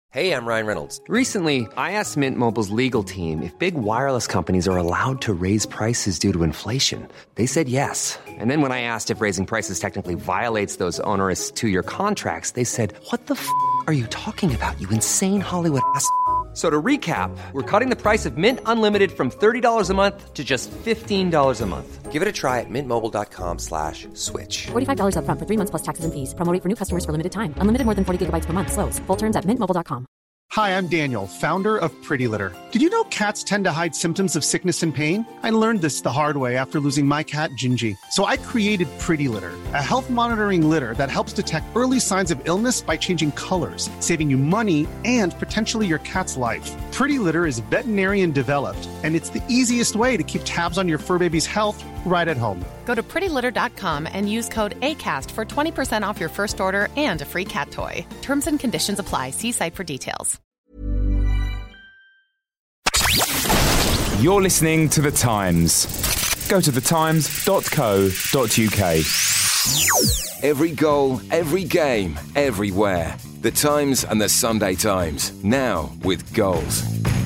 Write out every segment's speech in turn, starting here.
Hey, I'm Ryan Reynolds. Recently, I asked Mint Mobile's legal team if big wireless companies are allowed to raise prices due to inflation. They said yes. And then when I asked if raising prices technically violates those onerous two-year contracts, they said, "What the f*** are you talking about, you insane Hollywood ass?" So to recap, we're cutting the price of Mint Unlimited from $30 a month to just $15 a month. Give it a try at mintmobile.com/switch. $45 up front for 3 months plus taxes and fees. Promo rate for new customers for limited time. Unlimited more than 40 gigabytes per month. Slows full terms at mintmobile.com. Hi, I'm Daniel, founder of Pretty Litter. Did you know cats tend to hide symptoms of sickness and pain? I learned this the hard way after losing my cat, Gingy. So I created Pretty Litter, a health monitoring litter that helps detect early signs of illness by changing colors, saving you money and potentially your cat's life. Pretty Litter is veterinarian developed, and it's the easiest way to keep tabs on your fur baby's health right at home. Go to prettylitter.com and use code ACAST for 20% off your first order and a free cat toy. Terms and conditions apply. See site for details. You're listening to The Times. Go to thetimes.co.uk. Every goal, every game, everywhere. The Times and the Sunday Times. Now with goals.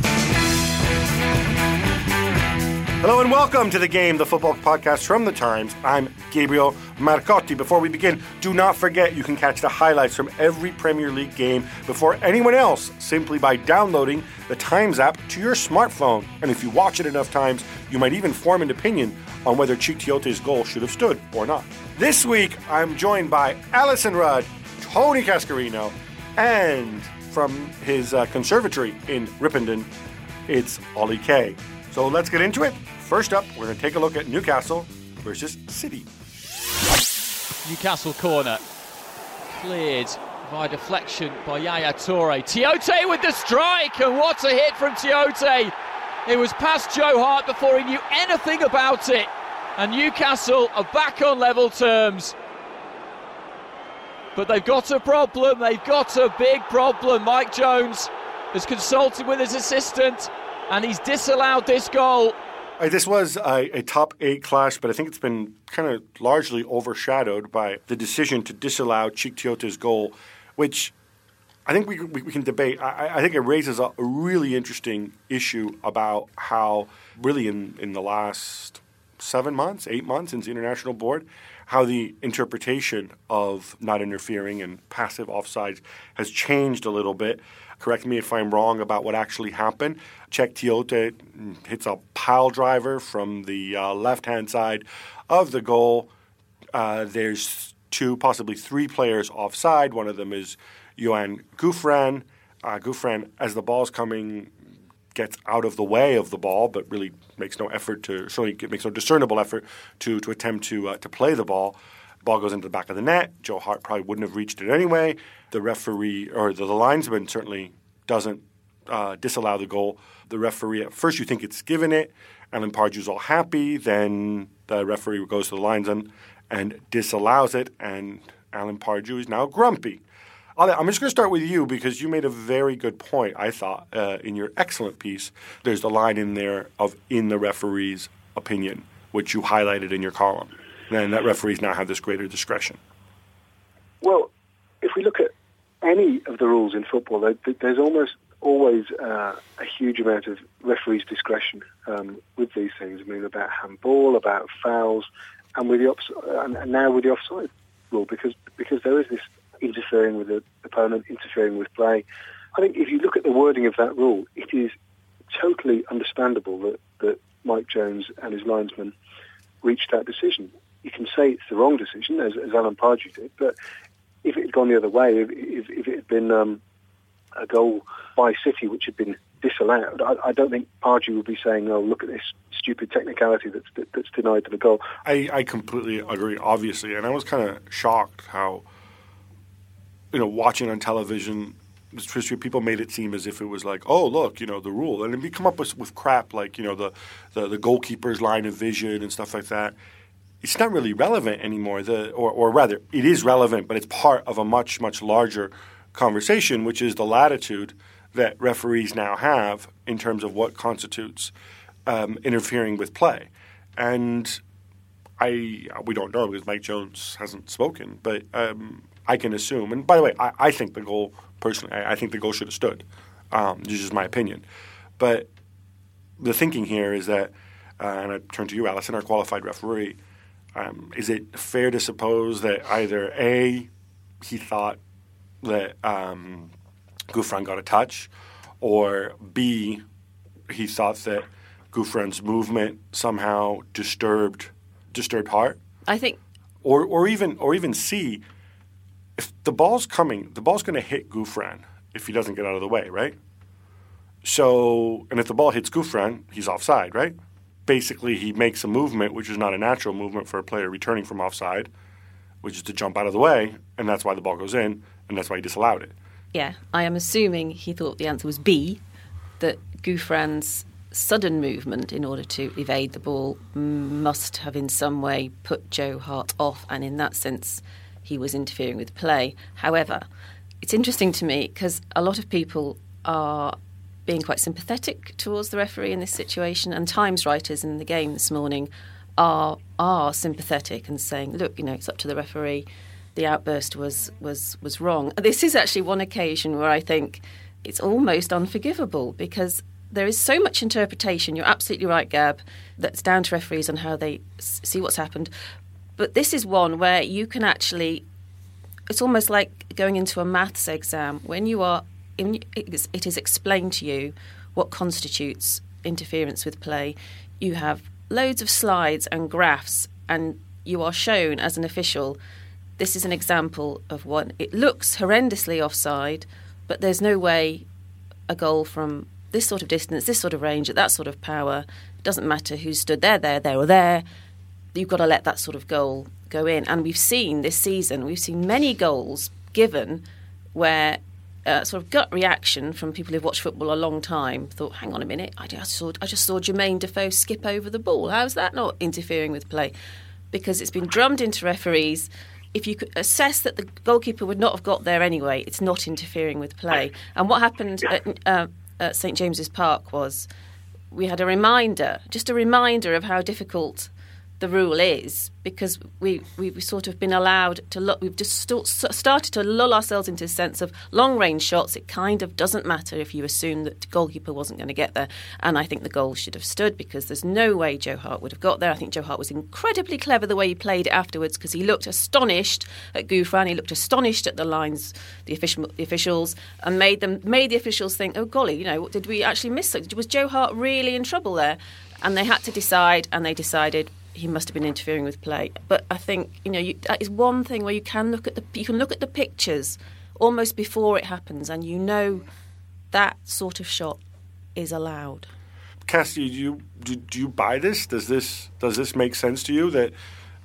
Hello and welcome to The Game, the football podcast from The Times. I'm Gabriel Marcotti. Before we begin, do not forget you can catch the highlights from every Premier League game before anyone else simply by downloading the Times app to your smartphone. And if you watch it enough times, you might even form an opinion on whether Cheick Tiote's goal should have stood or not. This week, I'm joined by Alison Rudd, Tony Cascarino, and from his conservatory in Ripponden, it's Ollie Kay. So let's get into it. First up, we're going to take a look at Newcastle versus City. Newcastle corner. Cleared by deflection by Yaya Toure. Tiote with the strike, and what a hit from Tiote. It was past Joe Hart before he knew anything about it. And Newcastle are back on level terms. But they've got a problem. They've got a big problem. Mike Jones has consulted with his assistant, and he's disallowed this goal. This was a top 8 clash, but I think it's been kind of largely overshadowed by the decision to disallow Cheick Tiote's goal, which I think we can debate. I think it raises a really interesting issue about how really in the last 8 months since the International Board, how the interpretation of not interfering and passive offsides has changed a little bit. Correct me if I'm wrong about what actually happened. Cheick Tiote hits a pile driver from the left-hand side of the goal. There's 2, possibly 3 players offside. One of them is Yoann Gouffran. Gouffran, as the ball's coming, gets out of the way of the ball, but really makes no discernible effort to attempt to play the ball. Ball goes into the back of the net. Joe Hart probably wouldn't have reached it anyway. The referee, or the linesman, certainly doesn't disallow the goal. The referee, at first you think it's given it. Alan Pardew's all happy. Then the referee goes to the linesman and disallows it. And Alan Pardew is now grumpy. I'm just going to start with you because you made a very good point, I thought, in your excellent piece. There's the line in there of in the referee's opinion, which you highlighted in your column. And that referees now have this greater discretion. Well, if we look at any of the rules in football, there's almost always a huge amount of referees' discretion with these things. I mean, about handball, about fouls, and with the and now with the offside rule, because there is this interfering with the opponent, interfering with play. I think if you look at the wording of that rule, it is totally understandable that Mike Jones and his linesman reached that decision. You can say it's the wrong decision, as Alan Pardew did, but if it had gone the other way, if it had been a goal by City which had been disallowed, I don't think Pardew would be saying, "Oh, look at this stupid technicality that's denied them a goal." I completely agree, obviously, and I was kind of shocked how, watching on television, people made it seem as if it was like, oh, look, the rule. And then we come up with crap like, the goalkeeper's line of vision and stuff like that. It's not really relevant anymore. Or rather, it is relevant, but it's part of a much, much larger conversation, which is the latitude that referees now have in terms of what constitutes interfering with play. And we don't know because Mike Jones hasn't spoken, but I can assume. And by the way, I think the goal personally. I think the goal should have stood. This is my opinion. But the thinking here is that, and I turn to you, Alison, our qualified referee, is it fair to suppose that either A, he thought that Gouffran got a touch, or B, he thought that Gouffran's movement somehow disturbed Hart? I think, or even C, if the ball's coming, the ball's going to hit Gouffran if he doesn't get out of the way, right? So, and if the ball hits Gouffran, he's offside, right? Basically, he makes a movement which is not a natural movement for a player returning from offside, which is to jump out of the way, and that's why the ball goes in, and that's why he disallowed it. yeah, I am assuming he thought the answer was B, that Gouffran's sudden movement in order to evade the ball must have in some way put Joe Hart off, and in that sense he was interfering with play. However, it's interesting to me because a lot of people are being quite sympathetic towards the referee in this situation, and Times writers in the game this morning are sympathetic and saying, look, it's up to the referee. The outburst was wrong. This is actually one occasion where I think it's almost unforgivable because there is so much interpretation. You're absolutely right, Gab. That's down to referees on how they see what's happened. But this is one where you can actually... It's almost like going into a maths exam. When you are... It is explained to you what constitutes interference with play. You have loads of slides and graphs, and you are shown as an official... This is an example of one. It looks horrendously offside, but there's no way a goal from this sort of distance, this sort of range, at that sort of power, it doesn't matter who stood there or there, you've got to let that sort of goal go in. And we've seen this season, many goals given where sort of gut reaction from people who've watched football a long time thought, hang on a minute, I just saw Jermaine Defoe skip over the ball. How's that not interfering with play? Because it's been drummed into referees. If you could assess that the goalkeeper would not have got there anyway, it's not interfering with play. And what happened at St James's Park was we had a reminder of how difficult the rule is, because we've sort of been allowed to look. We've just started to lull ourselves into a sense of long-range shots. It kind of doesn't matter if you assume that the goalkeeper wasn't going to get there. And I think the goal should have stood because there's no way Joe Hart would have got there. I think Joe Hart was incredibly clever the way he played it afterwards because he looked astonished at Gouffran. He looked astonished at the lines, the officials, and made the officials think, oh golly, did we actually miss something? Was Joe Hart really in trouble there? And they had to decide, and they decided he must have been interfering with play. But I think that is one thing where you can look at the pictures almost before it happens, and that sort of shot is allowed. Cassie, do you buy this? Does this make sense to you that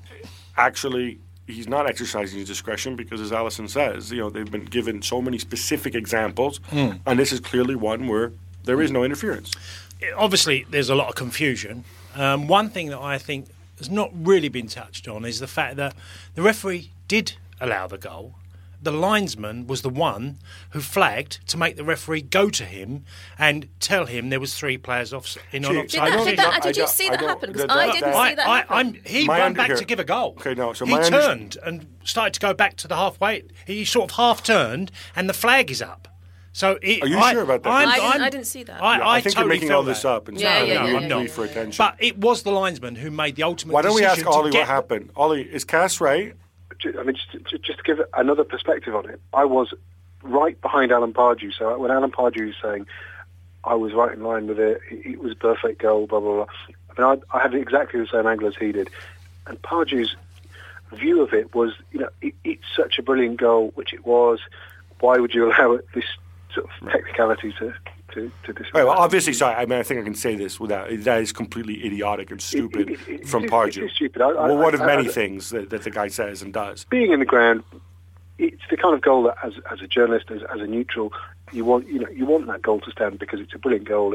actually he's not exercising his discretion because, as Alison says, they've been given so many specific examples, and this is clearly one where there is no interference. Obviously, there's a lot of confusion. One thing that I think has not really been touched on is the fact that the referee did allow the goal. The linesman was the one who flagged to make the referee go to him and tell him there was 3 players on offside. Did you see that happen? Because I didn't see that happen. He ran back to give a goal. Okay, no, so he turned and started to go back to the halfway. He sort of half-turned and the flag is up. So are you sure about that? I didn't see that. I think totally you're making all this up and I'm not for attention. But it was the linesman who made the ultimate decision. Why don't we ask Ollie what happened? Ollie, is Cass right? I mean, just to give another perspective on it, I was right behind Alan Pardew. So when Alan Pardew was saying I was right in line with it, it was a perfect goal, blah, blah, blah. I mean, I had exactly the same angle as he did. And Pardew's view of it was, it's such a brilliant goal, which it was. Why would you allow it this sort of technicality to display? Right, well, obviously, sorry. I mean, I think I can say this without that is completely idiotic and stupid from Pardew. It's stupid. One of many things that the guy says and does. Being in the ground, it's the kind of goal that, as a journalist, as a neutral, you want that goal to stand because it's a brilliant goal.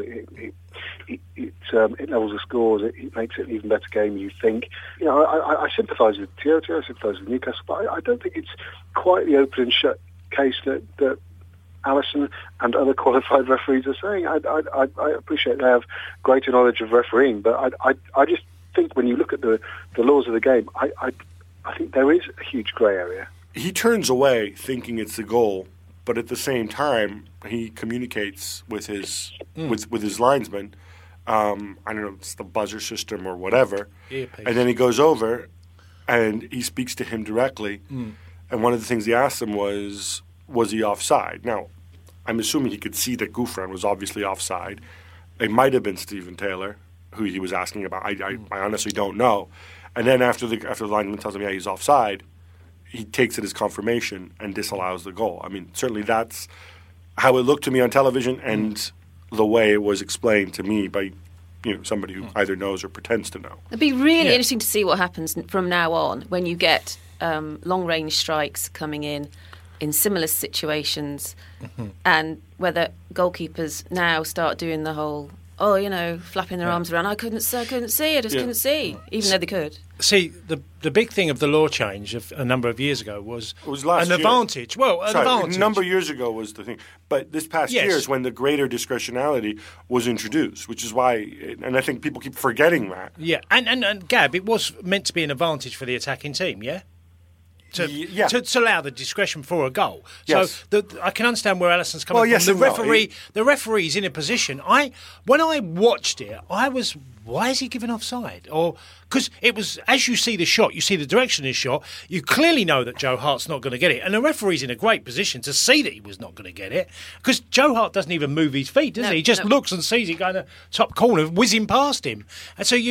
It levels the scores. It makes it an even better game. You think, I sympathise with Tiote. I sympathise with Newcastle, but I don't think it's quite the open and shut case that Alison and other qualified referees are saying. I appreciate they have greater knowledge of refereeing, but I just think when you look at the laws of the game, I think there is a huge grey area. He turns away thinking it's the goal but at the same time, he communicates with his with his linesman. I don't know, it's the buzzer system or whatever. Earpiece. And then he goes over and he speaks to him directly. And one of the things he asked him was he offside? Now, I'm assuming he could see that Gouffran was obviously offside. It might have been Stephen Taylor who he was asking about. I honestly don't know. And then after the linesman tells him, yeah, he's offside, he takes it as confirmation and disallows the goal. I mean, certainly that's how it looked to me on television and the way it was explained to me by somebody who either knows or pretends to know. It'd be really interesting to see what happens from now on when you get long-range strikes coming in similar situations, and whether goalkeepers now start doing the whole, flapping their arms around. I couldn't see, I couldn't see, even though they could. See, the big thing of the law change of a number of years ago was last an year. advantage. Well, an advantage. A number of years ago was the thing. But this past year is when the greater discretionality was introduced, which is why, and I think people keep forgetting that. Yeah, and Gab, it was meant to be an advantage for the attacking team, yeah? To allow the discretion for a goal. Yes. So I can understand where Alison's coming from. The referee's in a position. When I watched it, I was, why is he giving offside? Or because it was, as you see the shot, you see the direction of the shot, you clearly know that Joe Hart's not going to get it, and the referee's in a great position to see that he was not going to get it, because Joe Hart doesn't even move his feet, does he? He just looks and sees it going to top corner, whizzing past him, and so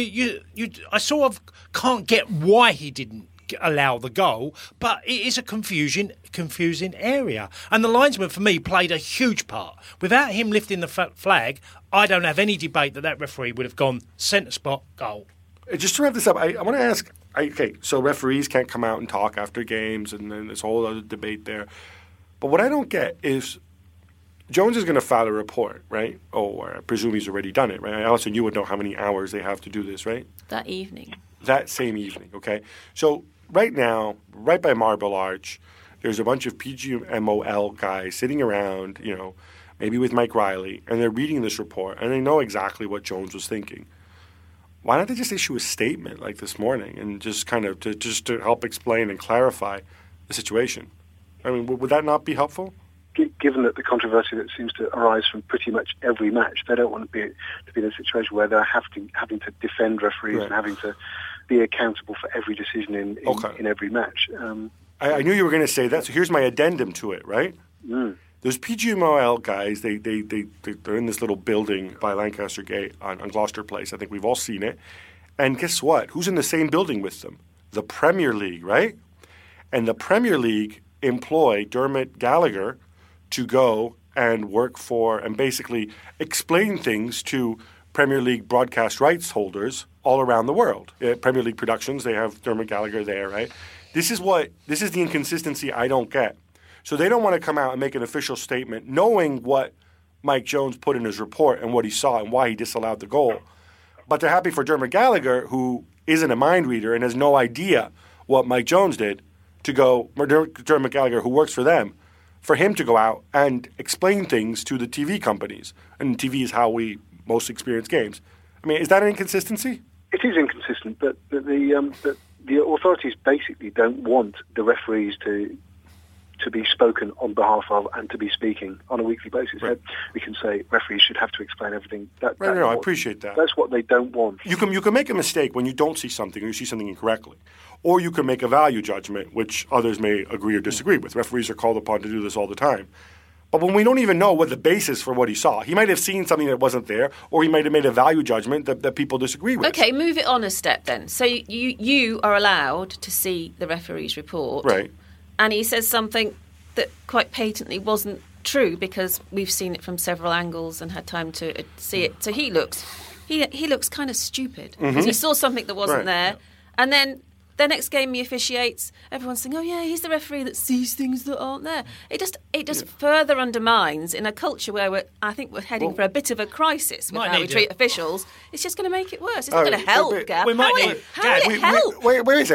I sort of can't get why he didn't allow the goal, but it is a confusing area. And the linesman, for me, played a huge part. Without him lifting the flag, I don't have any debate that referee would have gone centre spot, goal. Just to wrap this up, I want to ask, so referees can't come out and talk after games, and then this whole other debate there. But what I don't get is Jones is going to file a report, right? Or I presume he's already done it, right? Alison, you would know how many hours they have to do this, right? That evening. That same evening, okay? So right now, right by Marble Arch, there's a bunch of PGMOL guys sitting around, maybe with Mike Riley, and they're reading this report, and they know exactly what Jones was thinking. Why don't they just issue a statement like this morning and just kind of to help explain and clarify the situation? I mean, would that not be helpful? Given that the controversy that seems to arise from pretty much every match, they don't want to be in a situation where they're having to defend referees and having to be accountable for every decision in every match. I knew you were going to say that, so here's my addendum to it, right? Those PGMOL guys, they're in this little building by Lancaster Gate on Gloucester Place. I think we've all seen it. And guess what? Who's in the same building with them? The Premier League, right? And the Premier League employ Dermot Gallagher to go and work for and basically explain things to Premier League broadcast rights holders all around the world. Premier League Productions, they have Dermot Gallagher there, right? This is the inconsistency I don't get. So they don't want to come out and make an official statement knowing what Mike Jones put in his report and what he saw and why he disallowed the goal. But they're happy for Dermot Gallagher, who isn't a mind reader and has no idea what Mike Jones did, to go, Dermot Gallagher, who works for them, for him to go out and explain things to the TV companies. And TV is how we most experience games. I mean, is that an inconsistency? It is inconsistent, but the authorities basically don't want the referees to be spoken on behalf of and to be speaking on a weekly basis. Right. We can say referees should have to explain everything. I appreciate that. That's what they don't want. You can make a mistake when you don't see something or you see something incorrectly. Or you can make a value judgment, which others may agree or disagree with. Referees are called upon to do this all the time. But when we don't even know what the basis for what he saw, he might have seen something that wasn't there, or he might have made a value judgment that people disagree with. Okay, move it on a step then. So you are allowed to see the referee's report. Right. And he says something that quite patently wasn't true because we've seen it from several angles and had time to see it. So he looks kind of stupid because he saw something that wasn't there. And then the next game he officiates, everyone's saying, oh yeah, he's the referee that sees things that aren't there. It just further undermines in a culture where I think we're heading for a bit of a crisis with how we treat officials. It's just going to make it worse. It's not going to help, Gav. How will it help? Wait a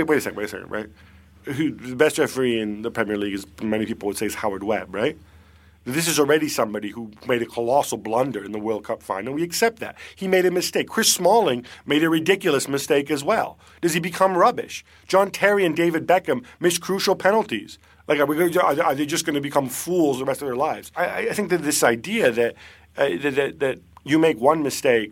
second, right? The best referee in the Premier League, many people would say, is Howard Webb, right? This is already somebody who made a colossal blunder in the World Cup final. We accept that. He made a mistake. Chris Smalling made a ridiculous mistake as well. Does he become rubbish? John Terry and David Beckham missed crucial penalties. Like, are they just going to become fools the rest of their lives? I think that this idea that that you make one mistake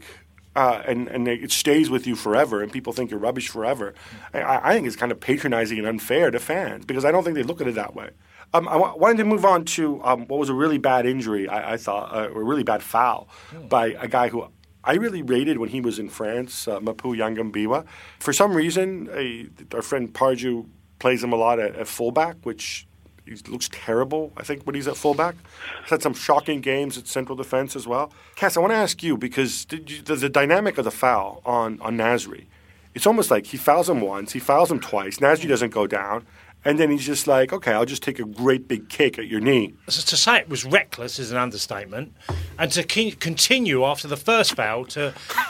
and it stays with you forever and people think you're rubbish forever, I think it's kind of patronizing and unfair to fans because I don't think they look at it that way. I wanted to move on to what was a really bad injury, I thought, a really bad foul by a guy who I really rated when he was in France, Mapu Yangambiwa. For some reason, our friend Pardew plays him a lot at fullback, which he looks terrible, I think, when he's at fullback. He's had some shocking games at central defense as well. Cass, I want to ask you, because the dynamic of the foul on Nasri, it's almost like he fouls him once, he fouls him twice, Nasri doesn't go down, and then he's just like, okay, I'll just take a great big kick at your knee. So to say it was reckless is an understatement. And to continue after the first foul to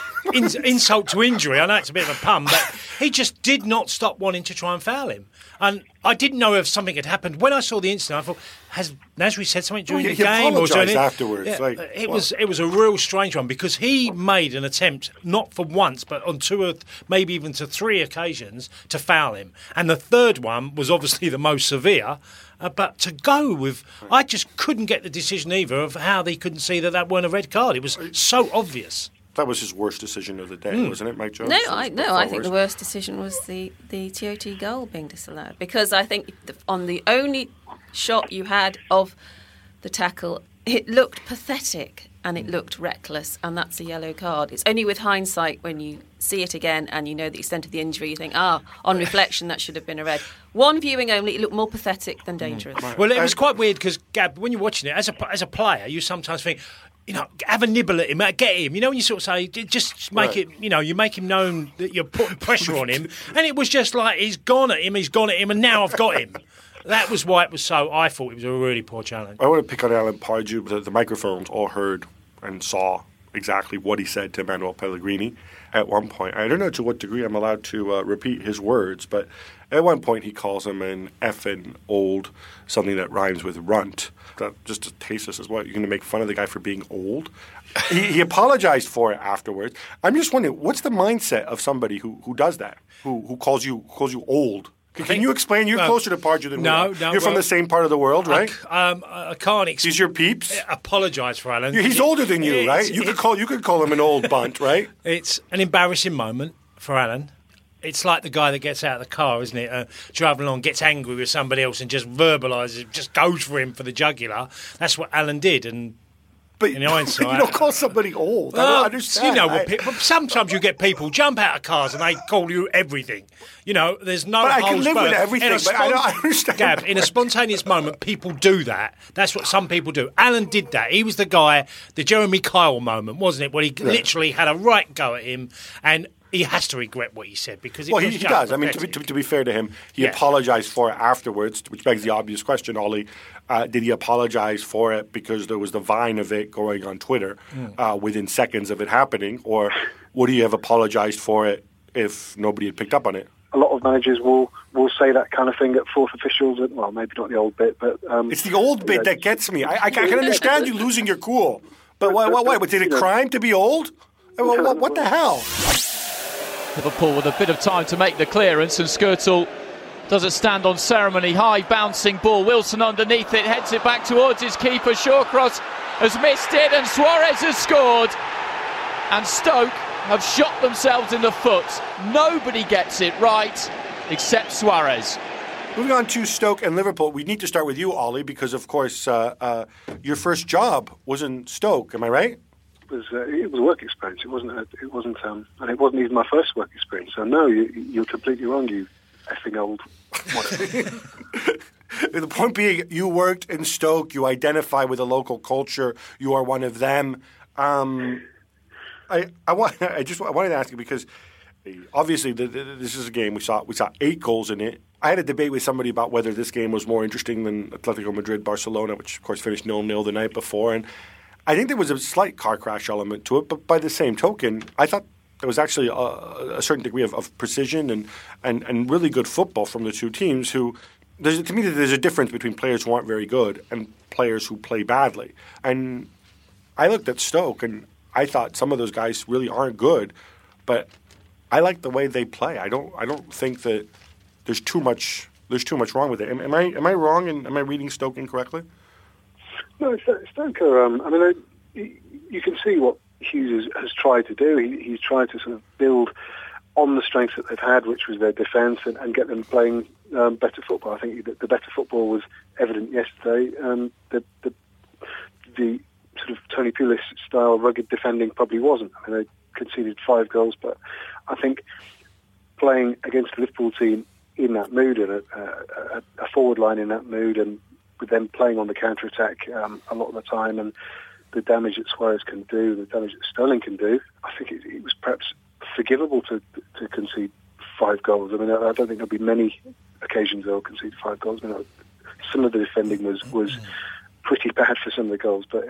insult to injury, I know it's a bit of a pun, but he just did not stop wanting to try and foul him. And I didn't know if something had happened. When I saw the incident, I thought, has Nasri said something during the game? He apologised afterwards. Yeah, it was a real strange one because he made an attempt, not for once, but on two or maybe even to three occasions, to foul him. And the third one was obviously the most severe. But to go with, I just couldn't get the decision either of how they couldn't see that weren't a red card. It was so obvious. That was his worst decision of the day, wasn't it, Mike Jones? I think the worst decision was the TOT goal being disallowed because I think on the only shot you had of the tackle, it looked pathetic and it looked reckless, and that's a yellow card. It's only with hindsight when you see it again and you know the extent of the injury, you think, on reflection, that should have been a red. One viewing only, it looked more pathetic than dangerous. Well, it was quite weird because, Gab, when you're watching it, as a player, you sometimes think, have a nibble at him, get him. When you sort of say, just make it, you make him known that you're putting pressure on him. And it was just like, he's gone at him, and now I've got him. That was why it was so, I thought it was a really poor challenge. I want to pick on Alan Pardew. The microphones all heard and saw exactly what he said to Manuel Pellegrini at one point. I don't know to what degree I'm allowed to repeat his words, but at one point he calls him an effing old, something that rhymes with runt. That just tastes us as well. You're going to make fun of the guy for being old? He apologized for it afterwards. I'm just wondering, what's the mindset of somebody who does that, who calls you old? Can you explain? You're closer to Pardew than we are. You're from the same part of the world, right? I can't explain. He's your peeps? Apologise for Alan. He's older than you, right? You could call him an old bunt, right? It's an embarrassing moment for Alan. It's like the guy that gets out of the car, isn't it? Driving along, gets angry with somebody else and just verbalises, just goes for him for the jugular. That's what Alan did, and but in hindsight, you don't call somebody old. I don't understand. Sometimes you get people jump out of cars and they call you everything. There's no. But I can live with everything. But I don't understand. Gab, in a spontaneous moment, people do that. That's what some people do. Alan did that. He was the guy, the Jeremy Kyle moment, wasn't it? Where he literally had a right go at him, and he has to regret what he said because he does. I mean, to be fair to him, he apologized for it afterwards, which begs the obvious question, Ollie. Did he apologize for it because there was the vine of it going on Twitter within seconds of it happening, or would he have apologized for it if nobody had picked up on it? A lot of managers will say that kind of thing at fourth officials. Well, maybe not the old bit, but it's the old bit that gets me. I can understand you losing your cool, but why? Was it a crime to be old? What the hell? Liverpool with a bit of time to make the clearance, and Skrtel doesn't stand on ceremony. High bouncing ball, Wilson underneath it, heads it back towards his keeper. Shawcross has missed it and Suarez has scored, and Stoke have shot themselves in the foot. Nobody gets it right except Suarez. Moving on to Stoke and Liverpool, we need to start with you, Ollie, because of course your first job was in Stoke, am I right? It was a work experience. It wasn't, and it wasn't even my first work experience. So no, you're completely wrong. You effing old. Whatever. The point being, you worked in Stoke. You identify with the local culture. You are one of them. I wanted to ask you because obviously this is a game we saw 8 goals in it. I had a debate with somebody about whether this game was more interesting than Atletico Madrid-Barcelona, which of course finished 0-0 the night before, and I think there was a slight car crash element to it, but by the same token, I thought there was actually a certain degree of precision and really good football from the two teams who to me, there's a difference between players who aren't very good and players who play badly. And I looked at Stoke, and I thought some of those guys really aren't good, but I like the way they play. I don't think that there's too much wrong with it. Am I wrong, and am I reading Stoke incorrectly? No, Stoke are. You can see what Hughes has tried to do. He's tried to sort of build on the strengths that they've had, which was their defence, and get them playing better football. I think the better football was evident yesterday. The sort of Tony Pulis style rugged defending probably wasn't. I mean, they conceded 5 goals, but I think playing against the Liverpool team in that mood, and a forward line in that mood, and with them playing on the counter-attack a lot of the time, and the damage that Suarez can do, the damage that Sterling can do, I think it was perhaps forgivable to concede 5 goals. I mean, I don't think there'll be many occasions they'll concede 5 goals. I mean, some of the defending was pretty bad for some of the goals, but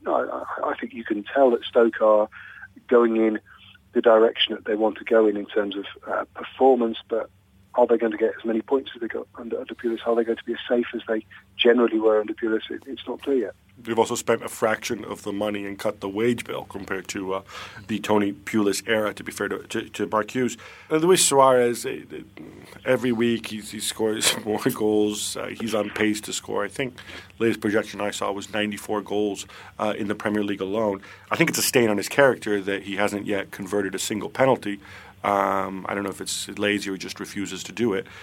I think you can tell that Stoke are going in the direction that they want to go in terms of performance, but are they going to get as many points as they got under Pulis? Are they going to be as safe as they generally were under Pulis? It's not clear yet. They've also spent a fraction of the money and cut the wage bill compared to the Tony Pulis era, to be fair to Mark Hughes. Luis Suarez, every week he scores more goals. He's on pace to score, I think, latest projection I saw was 94 goals in the Premier League alone. I think it's a stain on his character that he hasn't yet converted a single penalty. I don't know if it's lazy or he just refuses to do it.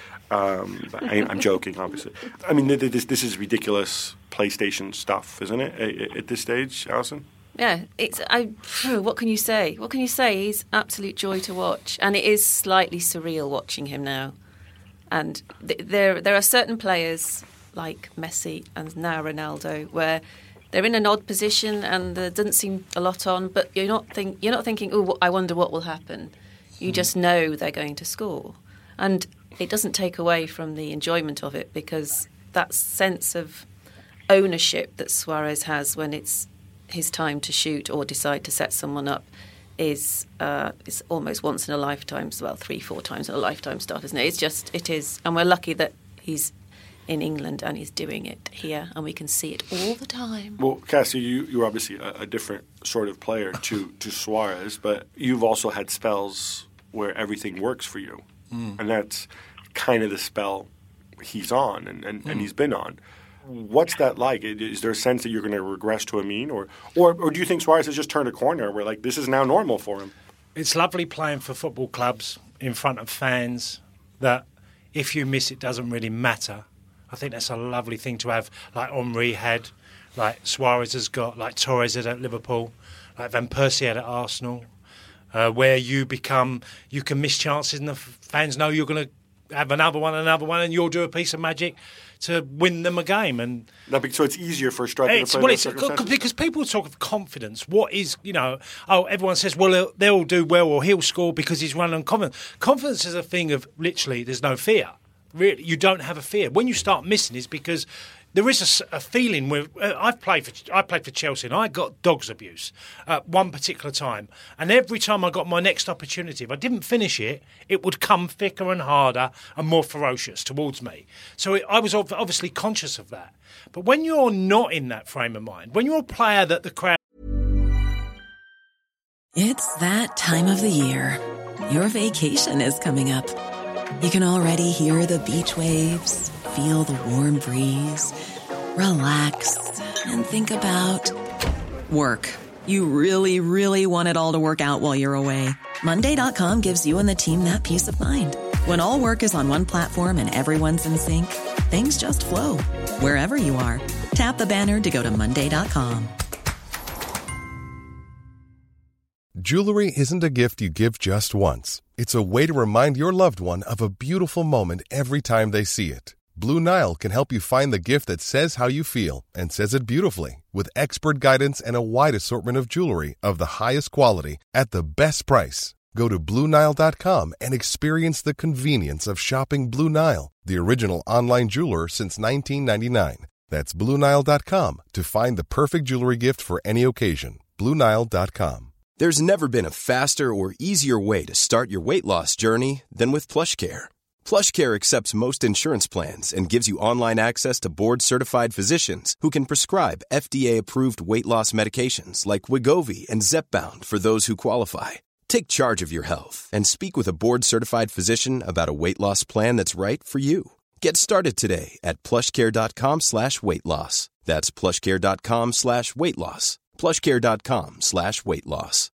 I'm joking, obviously. I mean, this is ridiculous PlayStation stuff, isn't it, at this stage, Alison? Yeah, what can you say? What can you say? He's absolute joy to watch. And it is slightly surreal watching him now. And there are certain players like Messi and now Ronaldo where they're in an odd position and there doesn't seem a lot on, but you're not thinking, oh, I wonder what will happen. You just know they're going to score. And it doesn't take away from the enjoyment of it, because that sense of ownership that Suarez has when it's his time to shoot or decide to set someone up is almost once in a lifetime, 3-4 times in a lifetime stuff, isn't it? It is. And we're lucky that he's in England and he's doing it here and we can see it all the time. Well, Cassie, you're obviously a different sort of player to Suarez, but you've also had spells where everything works for you. And that's kind of the spell he's on and he's been on. What's that like? Is there a sense that you're going to regress to a mean? Or do you think Suarez has just turned a corner where, like, this is now normal for him? It's lovely playing for football clubs in front of fans that if you miss, it doesn't really matter. I think that's a lovely thing to have, like Henry had, like Suarez has got, like Torres had at Liverpool, like Van Persie had at Arsenal. Where you can miss chances and the fans know you're going to have another one, and you'll do a piece of magic to win them a game. And so it's easier for a striker to play because people talk of confidence. What is, everyone says, well, they'll do well or he'll score because he's running on confidence. Confidence is a thing of literally there's no fear. Really, you don't have a fear. When you start missing is because there is a feeling where I played for Chelsea and I got dogs abuse at one particular time. And every time I got my next opportunity, if I didn't finish it, it would come thicker and harder and more ferocious towards me. So I was obviously conscious of that. But when you're not in that frame of mind, when you're a player that the crowd... It's that time of the year. Your vacation is coming up. You can already hear the beach waves, feel the warm breeze, relax, and think about work. You really, really want it all to work out while you're away. Monday.com gives you and the team that peace of mind. When all work is on one platform and everyone's in sync, things just flow. Wherever you are, tap the banner to go to Monday.com. Jewelry isn't a gift you give just once. It's a way to remind your loved one of a beautiful moment every time they see it. Blue Nile can help you find the gift that says how you feel and says it beautifully, with expert guidance and a wide assortment of jewelry of the highest quality at the best price. Go to BlueNile.com and experience the convenience of shopping Blue Nile, the original online jeweler since 1999. That's BlueNile.com to find the perfect jewelry gift for any occasion. BlueNile.com. There's never been a faster or easier way to start your weight loss journey than with PlushCare. PlushCare accepts most insurance plans and gives you online access to board-certified physicians who can prescribe FDA-approved weight loss medications like Wegovy and Zepbound for those who qualify. Take charge of your health and speak with a board-certified physician about a weight loss plan that's right for you. Get started today at plushcare.com/weight loss. That's plushcare.com/weight loss. plushcare.com/weight loss.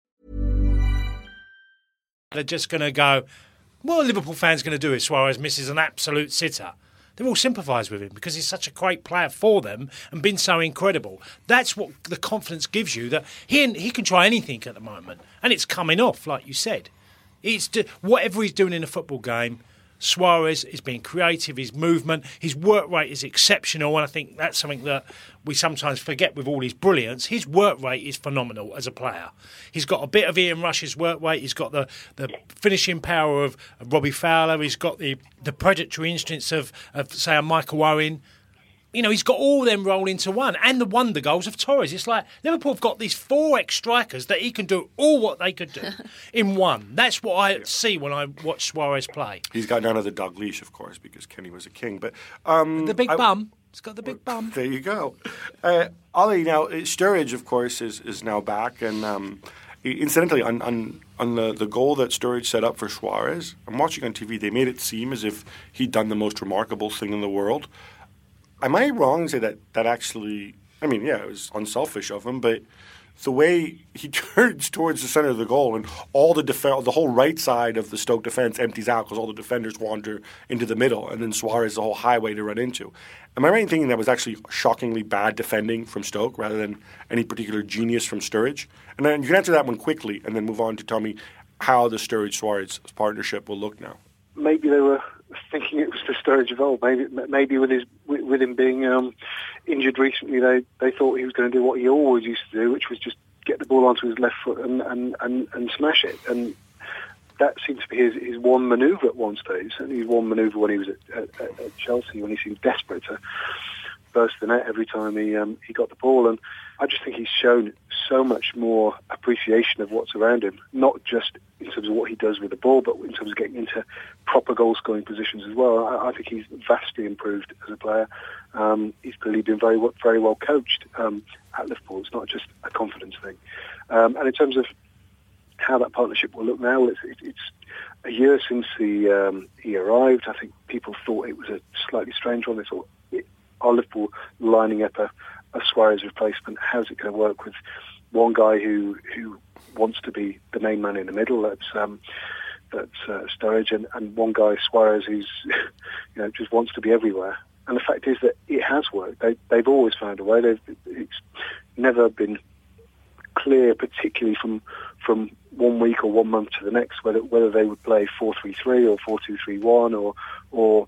They're just going to go, what are Liverpool fans going to do if Suarez misses an absolute sitter? They all sympathise with him because he's such a great player for them and been so incredible. That's what the confidence gives you, that he can try anything at the moment. And it's coming off, like you said. Whatever he's doing in a football game, Suarez is being creative, his movement, his work rate is exceptional, and I think that's something that we sometimes forget with all his brilliance. His work rate is phenomenal as a player. He's got a bit of Ian Rush's work rate, he's got the finishing power of Robbie Fowler, he's got the predatory instincts of say, a Michael Owen. You know, he's got all them roll into one, and the wonder goals of Torres. It's like Liverpool have got these 4 ex-strikers that he can do all what they could do in one. That's what I see when I watch Suarez play. He's got none of the dog leash, of course, because Kenny was a king. But the big bum. He's got the big bum. There you go. Ollie, now, Sturridge, of course, is now back. And incidentally, on the goal that Sturridge set up for Suarez, I'm watching on TV, they made it seem as if he'd done the most remarkable thing in the world. Am I wrong to say that actually, I mean, yeah, it was unselfish of him, but the way he turns towards the center of the goal and all the whole right side of the Stoke defence empties out because all the defenders wander into the middle, and then Suarez the whole highway to run into. Am I right in thinking that was actually shockingly bad defending from Stoke rather than any particular genius from Sturridge? And then you can answer that one quickly and then move on to tell me how the Sturridge-Suarez partnership will look now. Maybe they were thinking it was the Sturridge of old. Maybe with him being injured recently, they thought he was going to do what he always used to do, which was just get the ball onto his left foot and smash it. And that seemed to be his one manoeuvre at one stage. Certainly his one manoeuvre when he was at Chelsea, when he seemed desperate to burst the net every time he got the ball. And I just think he's shown so much more appreciation of what's around him, not just in terms of what he does with the ball, but in terms of getting into proper goal-scoring positions as well. I think he's vastly improved as a player. He's clearly been very well coached at Liverpool. It's not just a confidence thing. And in terms of how that partnership will look now, it's a year since he arrived. I think people thought it was a slightly strange one. They thought, are Liverpool lining up a Suarez replacement? How's it going to work with one guy who wants to be the main man in the middle? That's Sturridge, and one guy, Suarez, who's just wants to be everywhere. And the fact is that it has worked. They've always found a way. It's never been clear, particularly from 1 week or 1 month to the next, whether they would play 4-3-3 or 4-2-3-1 or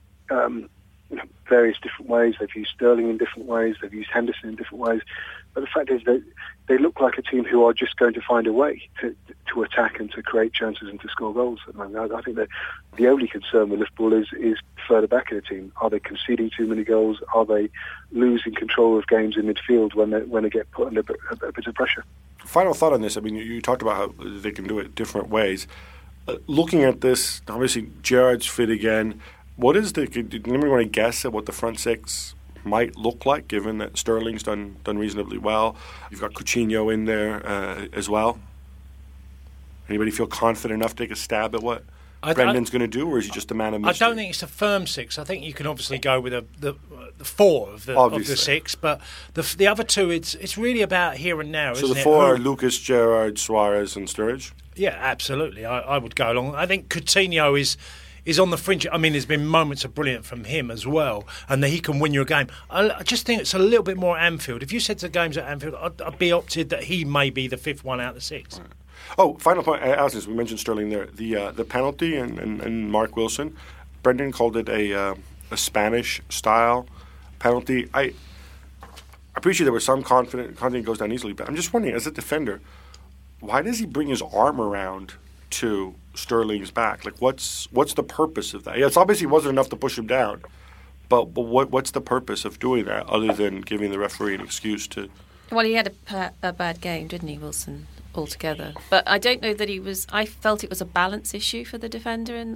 various different ways. They've used Sterling in different ways. They've used Henderson in different ways. But the fact is that they look like a team who are just going to find a way to attack and to create chances and to score goals. And I think that the only concern with Liverpool is further back in the team. Are they conceding too many goals? Are they losing control of games in midfield when they get put under a bit of pressure? Final thought on this. I mean, you talked about how they can do it different ways. Looking at this, obviously Gerrard's fit again. What is does anybody want to guess at what the front six might look like, given that Sterling's done reasonably well? You've got Coutinho in there as well. Anybody feel confident enough to take a stab at what Brendan's going to do, or is he just a man of mystery? I don't think it's a firm six. I think you can obviously go with the four of the six, but the other two, it's really about here and now. So the four are Lucas, Gerrard, Suarez, and Sturridge? Yeah, absolutely. I would go along. I think Coutinho is on the fringe. I mean, there's been moments of brilliant from him as well, and that he can win you a game. I just think it's a little bit more Anfield. If you said to games at Anfield, I'd be opted that he may be the fifth one out of the six. Right. Oh, final point, Alison, we mentioned Sterling there. The penalty and Mark Wilson, Brendan called it a Spanish-style penalty. I appreciate there was some confidence goes down easily, but I'm just wondering, as a defender, why does he bring his arm around to Sterling's back? Like, what's the purpose of that? Yeah, it's obviously wasn't enough to push him down, but what's the purpose of doing that other than giving the referee an excuse to? Well, he had a bad game, didn't he, Wilson, altogether? But I don't know that he was. I felt it was a balance issue for the defender, and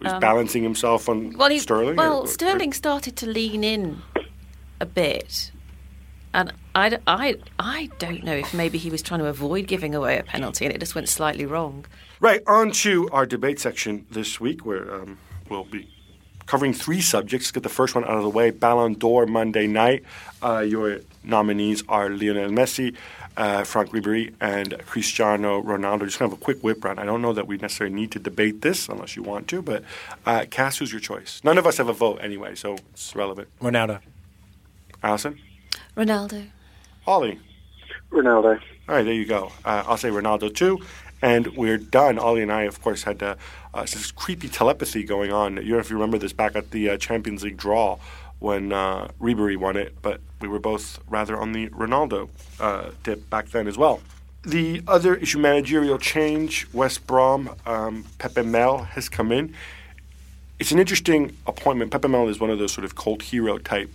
He's balancing himself on Sterling? Well, Sterling started to lean in a bit. And I don't know if maybe he was trying to avoid giving away a penalty and it just went slightly wrong. Right, on to our debate section this week where we'll be covering 3 subjects. Get the first one out of the way. Ballon d'Or Monday night. Your nominees are Lionel Messi, Franck Ribéry, and Cristiano Ronaldo. Just kind of a quick whip round. I don't know that we necessarily need to debate this unless you want to, but Cass, who's your choice? None of us have a vote anyway, so it's relevant. Ronaldo. Alison? Ronaldo. Ollie? Ronaldo. All right, there you go. I'll say Ronaldo too. And we're done. Ollie and I, of course, had this creepy telepathy going on. You don't know if you remember this back at the Champions League draw when Ribéry won it, but we were both rather on the Ronaldo tip back then as well. The other issue, managerial change. West Brom, Pepe Mel has come in. It's an interesting appointment. Pepe Mel is one of those sort of cult hero type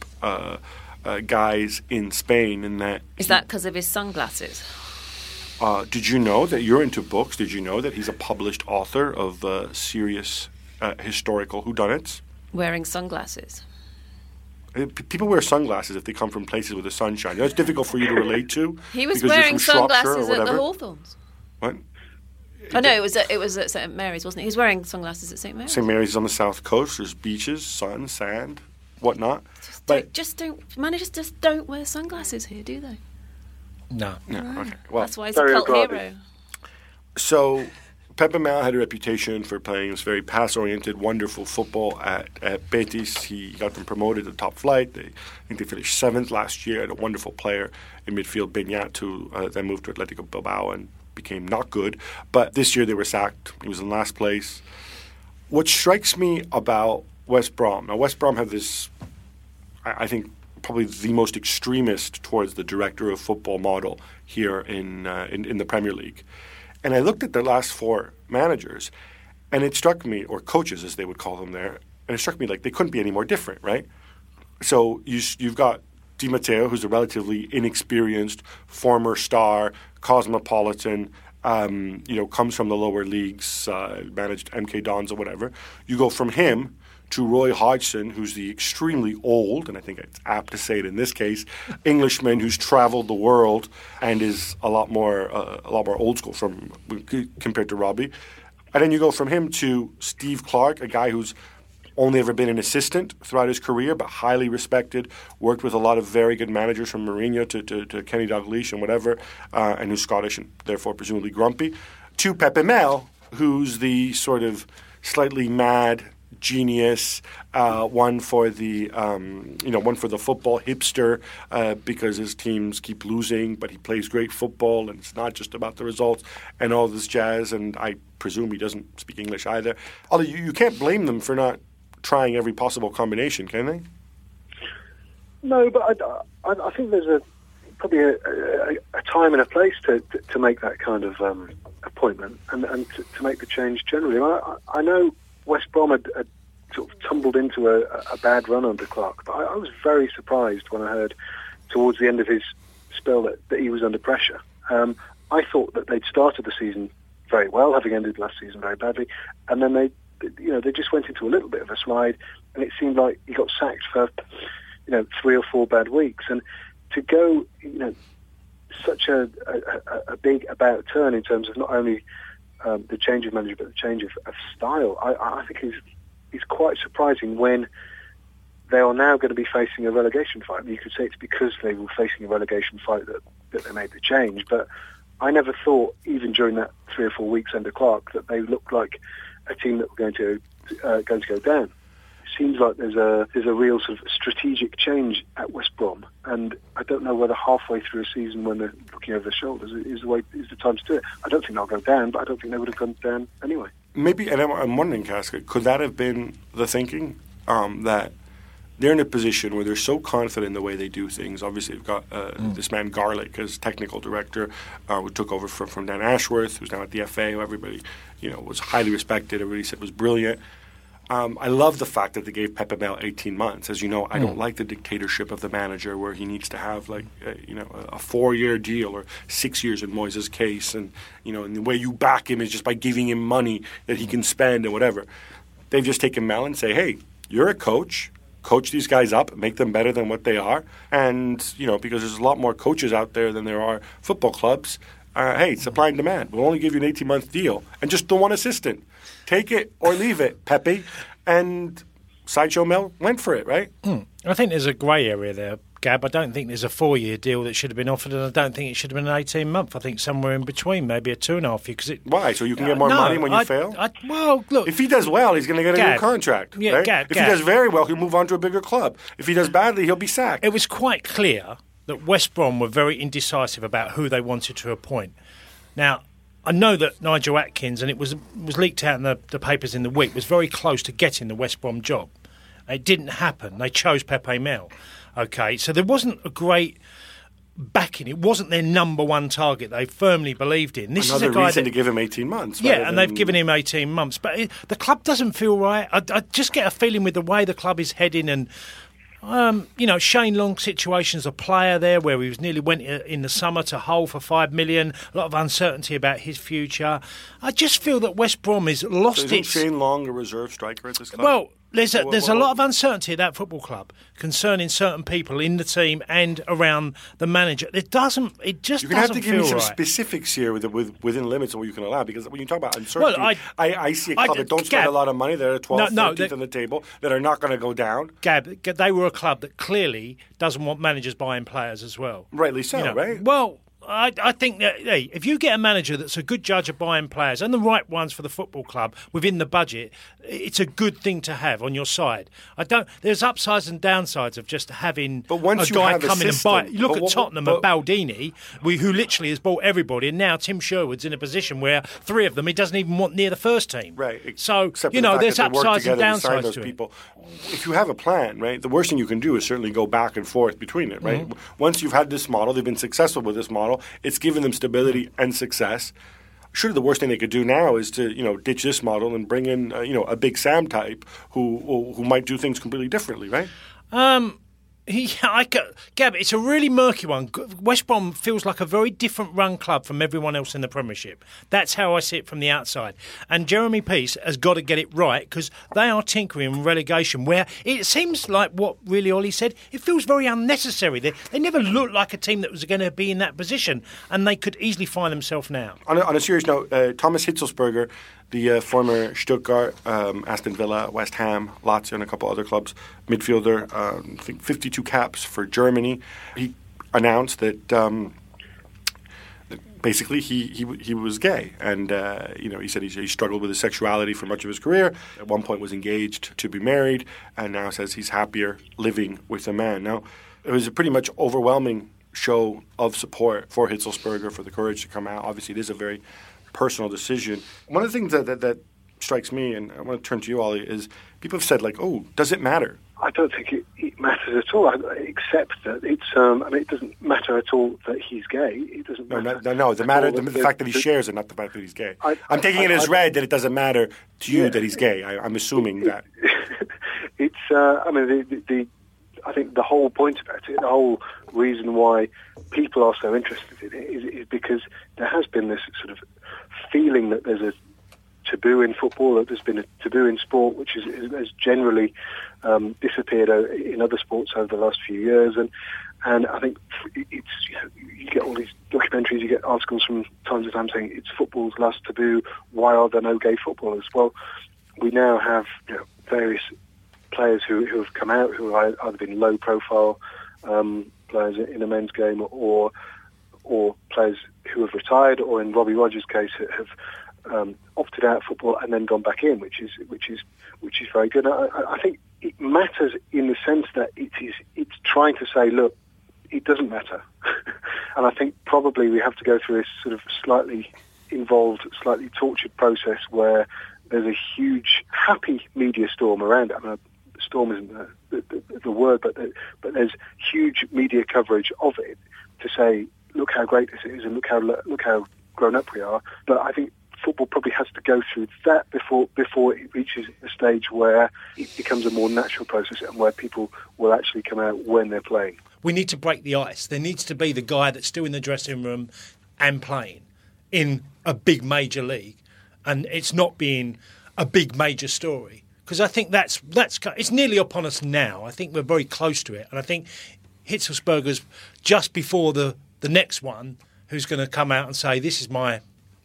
guys in Spain. In that is that because of his sunglasses? Did you know that you're into books? Did you know that he's a published author of serious historical whodunits? Wearing sunglasses. People wear sunglasses if they come from places where the sun shines. It's difficult for you to relate to. He was wearing sunglasses at the Hawthorns. What? Oh no, it was at St Mary's, wasn't it? He was wearing sunglasses at St Mary's. St Mary's is on the south coast. There's beaches, sun, sand, whatnot. Managers just don't wear sunglasses here, do they? No. Okay. Well, that's why he's a cult hero. So, Pepe Mel had a reputation for playing this very pass-oriented, wonderful football at Betis. He got them promoted to top flight. I think they finished 7th last year. Had a wonderful player in midfield, Beñat, who then moved to Atletico Bilbao and became not good. But this year they were sacked. He was in last place. What strikes me about West Brom, now West Brom have this, I think, probably the most extremist towards the director of football model here in the Premier League. And I looked at the last 4 managers, and it struck me, or coaches as they would call them there, and it struck me like they couldn't be any more different, right? So you've got Di Matteo, who's a relatively inexperienced former star, cosmopolitan, comes from the lower leagues, managed MK Dons or whatever. You go from him to Roy Hodgson, who's the extremely old, and I think it's apt to say it in this case, Englishman who's traveled the world and is a lot more old school compared to Robbie. And then you go from him to Steve Clark, a guy who's only ever been an assistant throughout his career, but highly respected, worked with a lot of very good managers from Mourinho to Kenny Dalglish and whatever, and who's Scottish and therefore presumably grumpy, to Pepe Mel, who's the sort of slightly mad genius, one for the football hipster, because his teams keep losing, but he plays great football, and it's not just about the results and all this jazz. And I presume he doesn't speak English either. Although you can't blame them for not trying every possible combination, can they? No, but I think there's probably a time and a place to make that kind of appointment and to make the change generally. I know West Brom had sort of tumbled into a bad run under Clark, but I was very surprised when I heard towards the end of his spell that he was under pressure. I thought that they'd started the season very well, having ended last season very badly, and then they just went into a little bit of a slide, and it seemed like he got sacked for 3 or 4 bad weeks, and to go such a big about turn in terms of not only the change of manager, but the change of style, I think is quite surprising when they are now going to be facing a relegation fight. You could say it's because they were facing a relegation fight that they made the change, but I never thought, even during that 3 or 4 weeks under Clark, that they looked like a team that were going to go down. It seems like there's a real sort of strategic change at West Brom, and I don't know whether halfway through a season when they're looking over their shoulders is the time to do it. I don't think they'll go down, but I don't think they would have gone down anyway. Maybe, and I'm wondering, Casca, could that have been the thinking, that they're in a position where they're so confident in the way they do things? Obviously, they've got this man Garlick as technical director, who took over from Dan Ashworth, who's now at the FA, who everybody was highly respected. Everybody said was brilliant. I love the fact that they gave Pepe Mel 18 months. As you know, I don't like the dictatorship of the manager where he needs to have a 4-year deal or 6 years in Moyes' case, and and the way you back him is just by giving him money that he can spend and whatever. they've just taken Mel and say, hey, you're a coach these guys up, make them better than what they are. And, because there's a lot more coaches out there than there are football clubs, hey, supply and demand. We'll only give you an 18-month deal. And just the one assistant. Take it or leave it, Pepe. And Sideshow Mel went for it, right? I think there's a grey area there, Gab. I don't think there's a 4-year deal that should have been offered, and I don't think it should have been an 18-month. I think somewhere in between, maybe a 2.5 year. Why? So you can get more money when you fail? Well, look. If he does well, he's going to get a new contract. Yeah, right? If he does very well, he'll move on to a bigger club. If he does badly, he'll be sacked. It was quite clear that West Brom were very indecisive about who they wanted to appoint. Now, I know that Nigel Atkins, and it was leaked out in the papers in the week, was very close to getting the West Brom job. It didn't happen. They chose Pepe Mel. Okay, so there wasn't a great backing. It wasn't their number one target they firmly believed in. This Another is a guy reason to give him 18 months. Yeah, and they've given him 18 months. But the club doesn't feel right. I just get a feeling with the way the club is heading and... Shane Long's situation as a player there, where he nearly went in the summer to Hull for $5 million. A lot of uncertainty about his future. I just feel that West Brom has lost its... Isn't Shane Long a reserve striker at this club? Well, there's a lot of uncertainty at that football club concerning certain people in the team and around the manager. It just doesn't feel right. You're going to have to give me some specifics here within limits of what you can allow, because when you talk about uncertainty, I see a club that don't spend a lot of money. They're at 12th, 13th on the table, that are not going to go down. Gab, they were a club that clearly doesn't want managers buying players as well. Rightly so, right? Well... I think that if you get a manager that's a good judge of buying players and the right ones for the football club within the budget, it's a good thing to have on your side. There's upsides and downsides of just having a guy come in and buy. You look at Tottenham and Baldini, who literally has bought everybody, and now Tim Sherwood's in a position where 3 of them he doesn't even want near the first team. Right. So there's upsides and downsides to it. If you have a plan, right, the worst thing you can do is certainly go back and forth between it, right? Mm-hmm. Once you've had this model, they've been successful with this model. It's given them stability and success. Surely the worst thing they could do now is to ditch this model and bring in a Big Sam type who might do things completely differently, right? Gab, it's a really murky one. West Brom feels like a very different run club from everyone else in the Premiership. That's how I see it from the outside. And Jeremy Peace has got to get it right, because they are tinkering in relegation, where it seems like what really Ollie said, it feels very unnecessary. They never looked like a team that was going to be in that position, and they could easily find themselves now. On a serious note, Thomas Hitzelsberger, the former Stuttgart, Aston Villa, West Ham, Lazio, and a couple other clubs midfielder, I think 52 caps for Germany. He announced that basically he was gay, and he said he struggled with his sexuality for much of his career. At one point was engaged to be married, and now says he's happier living with a man. Now, it was a pretty much overwhelming show of support for Hitzelsberger, for the courage to come out. Obviously, it is a very personal decision. One of the things that strikes me, and I want to turn to you, Ollie, is people have said, does it matter? I don't think it matters at all, except that it's. It doesn't matter at all that he's gay. It doesn't matter. No. The fact that he shares it, not the fact that he's gay. I'm taking it as read that it doesn't matter to you that he's gay. I'm assuming that. It's. I think the whole point about it, the whole reason why people are so interested in it, is because there has been this sort of feeling that there's a taboo in football, that there's been a taboo in sport, which has generally disappeared in other sports over the last few years. And I think it's you get all these documentaries, you get articles from time to time saying it's football's last taboo. Why are there no gay footballers? Well, we now have various players who have come out who have either been low-profile players in a men's game, or players who have retired, or in Robbie Rogers' case have opted out of football and then gone back in, which is very good. I think it matters in the sense that it's trying to say, look, it doesn't matter, and I think probably we have to go through this sort of slightly involved, slightly tortured process where there's a huge happy media storm around it. I mean, storm isn't the word, but there's huge media coverage of it to say, look how great this is, and look how grown up we are. But I think football probably has to go through that before it reaches a stage where it becomes a more natural process and where people will actually come out when they're playing. We need to break the ice. There needs to be the guy that's still in the dressing room and playing in a big major league, and it's not being a big major story. because I think that's it's nearly upon us now. I think we're very close to it, and I think Hitzlsperger's just before the next one, who's going to come out and say, this is my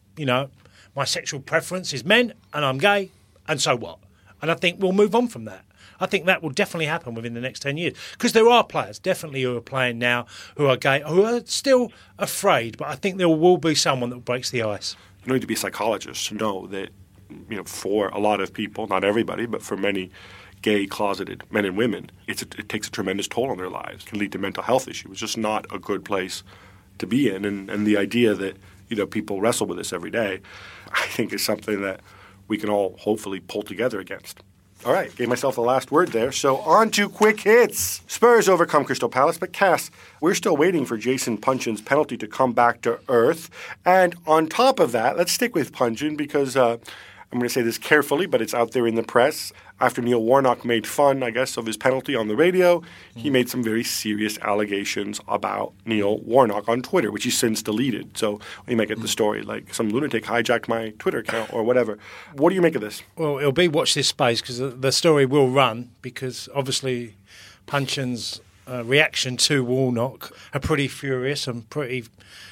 sexual preference is men, and I'm gay, and so what? And I think we'll move on from that. I think that will definitely happen within the next 10 years. Because there are players, definitely, who are playing now, who are gay, who are still afraid, but I think there will be someone that breaks the ice. You don't need to be a psychologist to know that, for a lot of people, not everybody, but for many gay, closeted men and women, it takes a tremendous toll on their lives. It can lead to mental health issues. It's just not a good place to be in. And the idea that, people wrestle with this every day, I think is something that we can all hopefully pull together against. All right, gave myself the last word there. So on to quick hits. Spurs overcome Crystal Palace, but Cass, we're still waiting for Jason Punchin's penalty to come back to earth. And on top of that, let's stick with Punchin because I'm going to say this carefully, but it's out there in the press. After Neil Warnock made fun, I guess, of his penalty on the radio, he made some very serious allegations about Neil Warnock on Twitter, which he's since deleted. So we might get the story like some lunatic hijacked my Twitter account or whatever. What do you make of this? Well, it'll be watch this space because the story will run because obviously Punchin's reaction to Warnock are pretty furious and pretty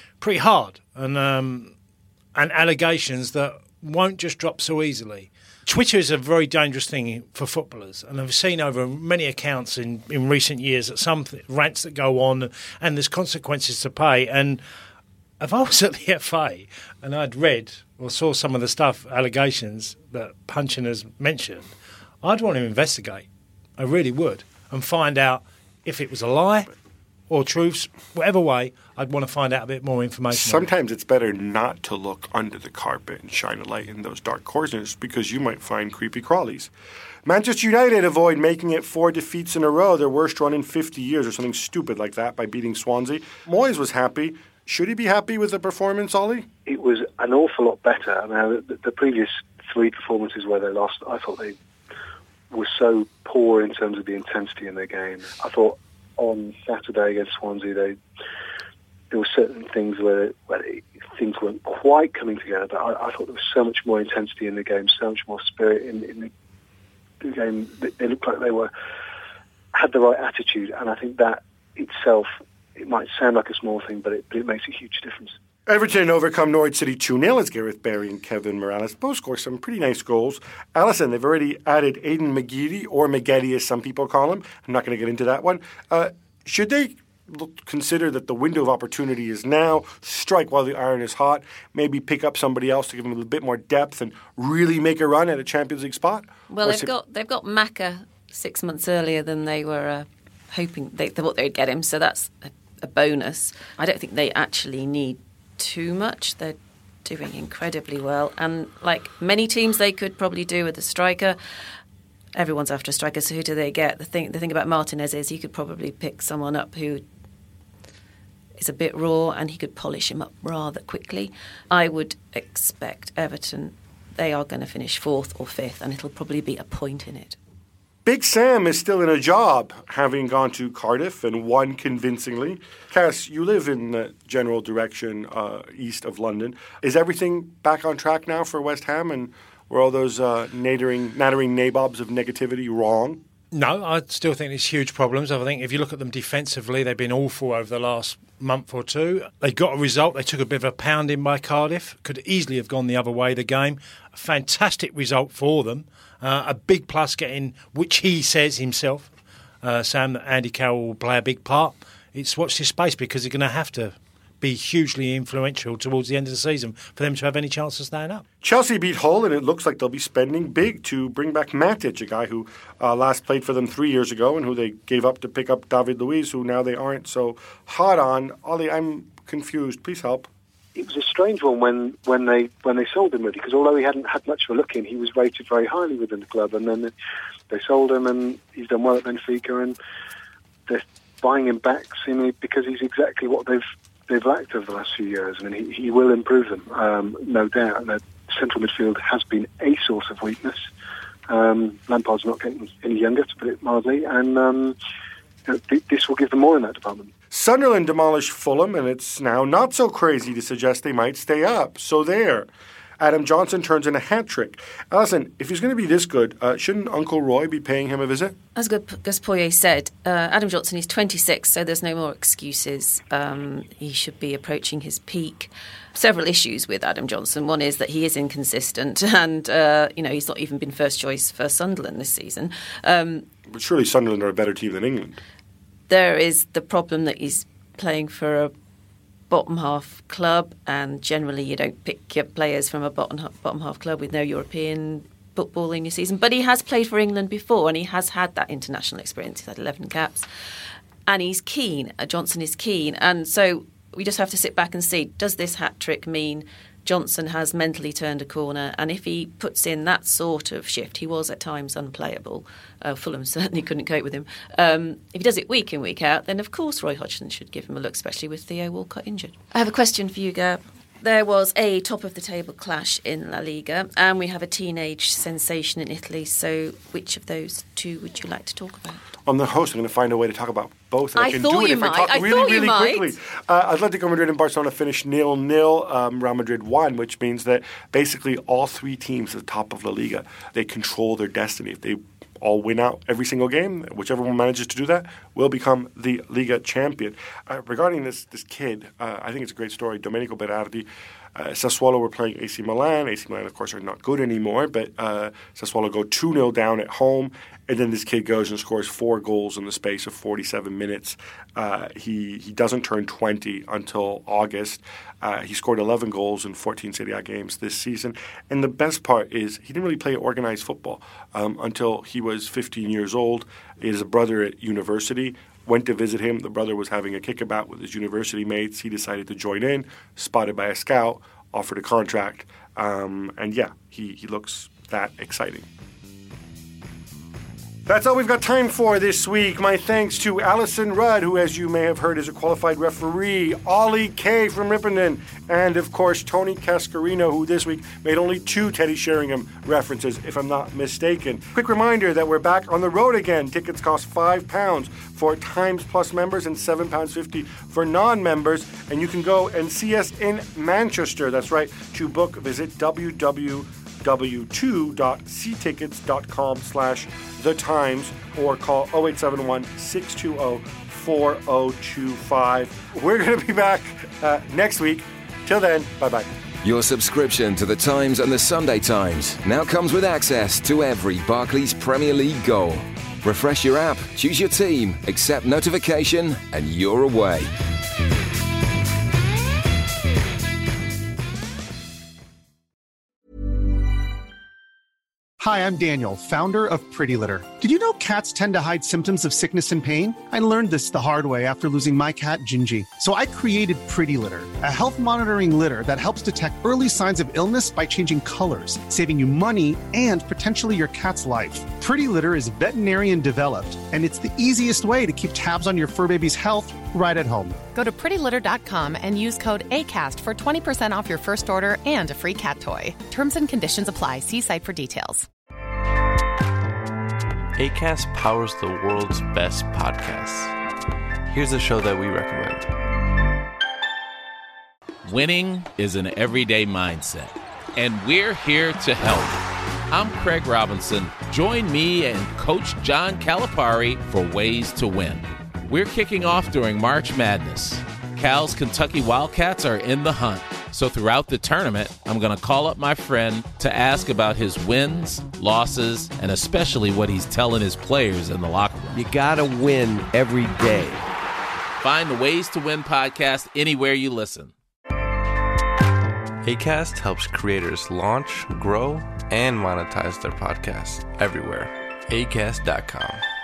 hard and allegations that won't just drop so easily. Twitter is a very dangerous thing for footballers, and I've seen over many accounts in recent years that some rants that go on and there's consequences to pay. And if I was at the FA and I'd read or saw some of the allegations that Punchin has mentioned, I'd want to investigate. I really would, and find out if it was a lie or truths, whatever way, I'd want to find out a bit more information. Sometimes it's better not to look under the carpet and shine a light in those dark corners because you might find creepy crawlies. Manchester United avoid making it 4 defeats in a row, their worst run in 50 years or something stupid like that by beating Swansea. Moyes was happy. Should he be happy with the performance, Ollie? It was an awful lot better. Now, the previous 3 performances where they lost, I thought they were so poor in terms of the intensity in their game. I thought on Saturday against Swansea, there were certain things where things weren't quite coming together, but I thought there was so much more intensity in the game, so much more spirit in the game. They looked like they had the right attitude, and I think that itself, it might sound like a small thing, but it makes a huge difference. Everton overcome Norwich City 2-0 as Gareth Barry and Kevin Morales both scored some pretty nice goals. Allison, they've already added Aidan McGeady, or McGeady as some people call him. I'm not going to get into that one. Should they consider that the window of opportunity is now, strike while the iron is hot, maybe pick up somebody else to give them a little bit more depth and really make a run at a Champions League spot? Well, they've got Maka 6 months earlier than they were hoping they thought they'd get him, so that's a bonus. I don't think they actually need too much. They're doing incredibly well, and like many teams, they could probably do with a striker. Everyone's after a striker, so who do they get? The thing about Martinez is you could probably pick someone up who is a bit raw and he could polish him up rather quickly. I would expect Everton, they are going to finish 4th or 5th, and it'll probably be a point in it. Big Sam is still in a job, having gone to Cardiff and won convincingly. Cass, you live in the general direction east of London. Is everything back on track now for West Ham, and were all those nattering nabobs of negativity wrong? No, I still think there's huge problems. I think if you look at them defensively, they've been awful over the last month or two. They got a result. They took a bit of a pounding by Cardiff. Could easily have gone the other way, the game. A fantastic result for them. A big plus getting, which he says himself, Sam, that Andy Carroll will play a big part. It's watch this space because they're going to have to be hugely influential towards the end of the season for them to have any chance of staying up. Chelsea beat Hull, and it looks like they'll be spending big to bring back Matic, a guy who last played for them 3 years ago and who they gave up to pick up David Luiz, who now they aren't so hot on. Ollie, I'm confused. Please help. It was a strange one when they sold him, really, because although he hadn't had much of a look in, he was rated very highly within the club, and then they sold him, and he's done well at Benfica, and they're buying him back seemingly because he's exactly what they've lacked over the last few years. I mean, he will improve them, no doubt. And the central midfield has been a source of weakness. Lampard's not getting any younger, to put it mildly, and this will give them more in that department. Sunderland demolished Fulham, and it's now not so crazy to suggest they might stay up. So there. Adam Johnson turns in a hat trick. Alison, if he's going to be this good, shouldn't Uncle Roy be paying him a visit? As Gus Poyet said, Adam Johnson is 26, so there's no more excuses. He should be approaching his peak. Several issues with Adam Johnson. One is that he is inconsistent and, he's not even been first choice for Sunderland this season. But surely Sunderland are a better team than England. There is the problem that he's playing for a bottom half club, and generally you don't pick your players from a bottom half club with no European football in your season. But he has played for England before, and he has had that international experience. He's had 11 caps, and he's keen. Johnson is keen, and so we just have to sit back and see, does this hat trick mean Johnson has mentally turned a corner? And if he puts in that sort of shift, he was at times unplayable. Fulham certainly couldn't cope with him. If he does it week in, week out, then of course Roy Hodgson should give him a look, especially with Theo Walcott injured. I have a question for you, Gab. There was a top-of-the-table clash in La Liga, and we have a teenage sensation in Italy. So which of those two would you like to talk about? I'm the host. I'm going to find a way to talk about both. And I can thought do it you if might. I talk I really thought you quickly. Atletico Madrid and Barcelona finished 0-0. Real Madrid won, which means that basically all three teams at the top of La Liga, they control their destiny. If they all win out every single game, whichever one manages to do that will become the Liga champion. Regarding this kid, I think it's a great story. Domenico Berardi. Sassuolo were playing AC Milan. AC Milan, of course, are not good anymore, but Sassuolo go 2-0 down at home, and then this kid goes and scores 4 goals in the space of 47 minutes. He doesn't turn 20 until August. He scored 11 goals in 14 Serie A games this season. And the best part is he didn't really play organized football until he was 15 years old. He has a brother at university. Went to visit him. The brother was having a kickabout with his university mates. He decided to join in, spotted by a scout, offered a contract, and he looks that exciting. That's all we've got time for this week. My thanks to Alison Rudd, who, as you may have heard, is a qualified referee, Ollie Kay from Ripponden, and, of course, Tony Cascarino, who this week made only 2 Teddy Sheringham references, if I'm not mistaken. Quick reminder that we're back on the road again. Tickets cost £5 for Times Plus members and £7.50 for non-members, and you can go and see us in Manchester. That's right. To book, visit www.ctickets.com/thetimes or call 0871 620 4025. We're going to be back next week. Till then, bye-bye. Your subscription to The Times and The Sunday Times now comes with access to every Barclays Premier League goal. Refresh your app, choose your team, accept notification, and you're away. Hi, I'm Daniel, founder of Pretty Litter. Did you know cats tend to hide symptoms of sickness and pain? I learned this the hard way after losing my cat, Gingy. So I created Pretty Litter, a health monitoring litter that helps detect early signs of illness by changing colors, saving you money and potentially your cat's life. Pretty Litter is veterinarian developed, and it's the easiest way to keep tabs on your fur baby's health right at home. Go to prettylitter.com and use code ACAST for 20% off your first order and a free cat toy. Terms and conditions apply. See site for details. Acast powers the world's best podcasts. Here's a show that we recommend. Winning is an everyday mindset, and we're here to help. I'm Craig Robinson. Join me and Coach John Calipari for Ways to Win. We're kicking off during March Madness. Cal's Kentucky Wildcats are in the hunt. So throughout the tournament, I'm going to call up my friend to ask about his wins, losses, and especially what he's telling his players in the locker room. You got to win every day. Find the Ways to Win podcast anywhere you listen. Acast helps creators launch, grow, and monetize their podcasts everywhere. Acast.com.